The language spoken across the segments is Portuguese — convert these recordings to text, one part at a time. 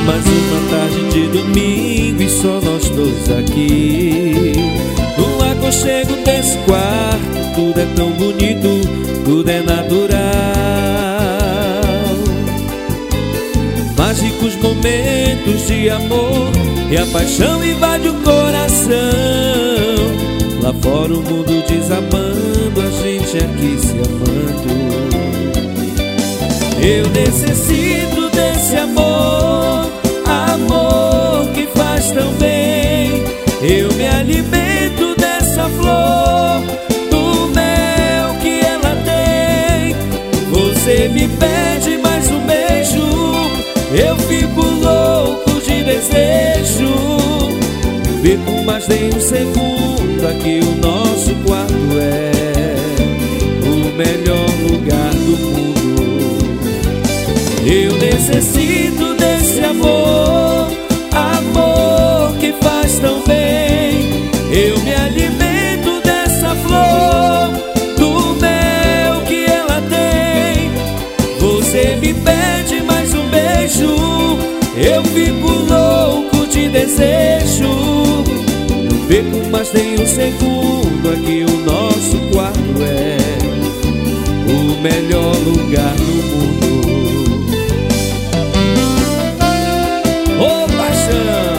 Mais uma tarde de domingo e só nós dois aqui. No aconchego desse quarto, tudo é tão bonito, tudo é natural. Mágicos momentos de amor e a paixão invade o coração. Lá fora o mundo desabando, a gente aqui se amando. Eu necessito desse amor, amor que faz tão bem. Eu me alimento dessa flor, do mel que ela tem. Você me pede mais um beijo, eu fico louco de desejo. Fico mais nem um segundo, aqui o nosso quarto é o melhor lugar do mundo. Eu necessito desse amor, amor que faz tão bem. Eu me alimento dessa flor, do mel que ela tem. Você me pede mais um beijo, eu fico louco de desejo. Não perco mais nem um segundo, aqui o nosso quarto é o melhor lugar do mundo. Ô paixão!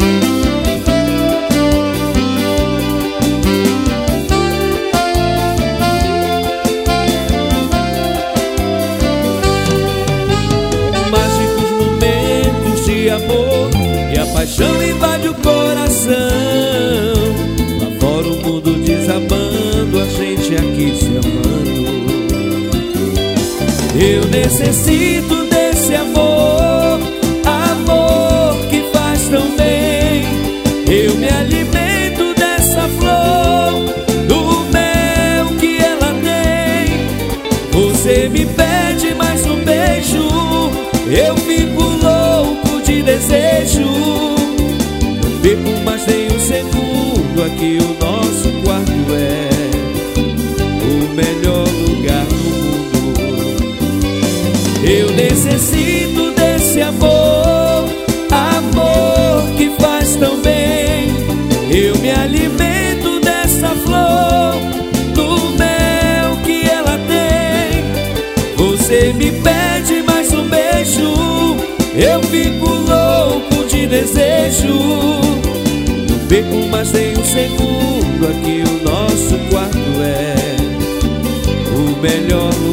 Mágicos momentos de amor e a paixão invade o coração. Lá fora o mundo desabando, a gente aqui se amando. Eu necessito desse amor, amor que faz tão bem. Eu me alimento dessa flor, do mel que ela tem. Você me pede mais um beijo, eu fico louco de desejo. Não perco mais nem um segundo, aqui o nosso quarto é o melhor lugar do mundo. Eu necessito desse amor, amor que faz tão bem. Eu me alimento dessa flor, do mel que ela tem. Você me pede mais um beijo, eu fico louco de desejo. Não perco mais nem um segundo, aqui o nosso quarto é o melhor lugar.